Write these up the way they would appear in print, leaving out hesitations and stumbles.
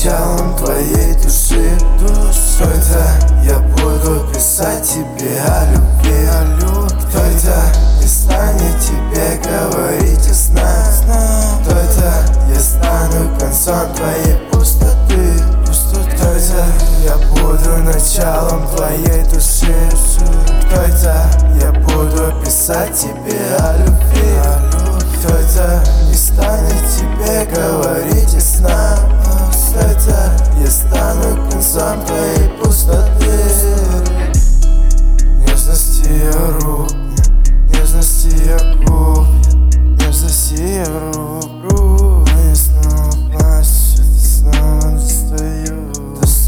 началом твоей души. Кто это? Я буду писать тебе о любви. Кто это? Не станет тебе говорить и знать. Кто это? Я стану концом твоей пустоты. Кто это? Я буду началом твоей души. Кто это? Я буду писать тебе о любви. Кто это? Не станет тебе говорить и знать. Кто это? Я стану концом твоей пустоты. Нежности ее рук, нежности ее губ, нежности ее рук. Они снова плачут, снова достают.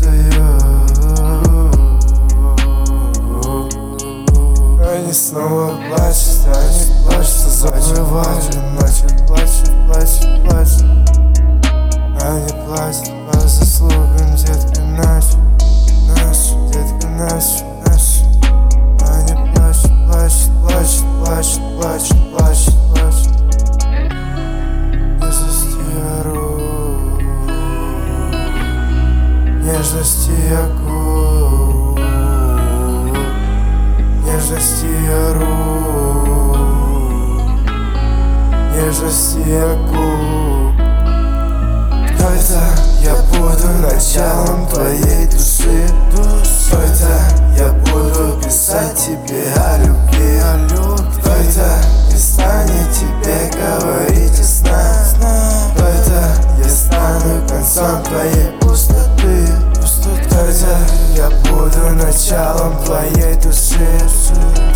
Они снова плачут, они плачут, забывают ночью, плачут. Они плачут по заслугам, детка, нашу. Они плачут. Нежности ее рук, нежности ее губ, нежности ее рук, нежности ее губ. Кто это? Я буду началом твоей души. Кто это? Я буду писать тебе о любви. Кто это? Не станет тебе говорить и знать. Кто это? Я стану концом твоей пустоты. Кто это? Я буду началом твоей души.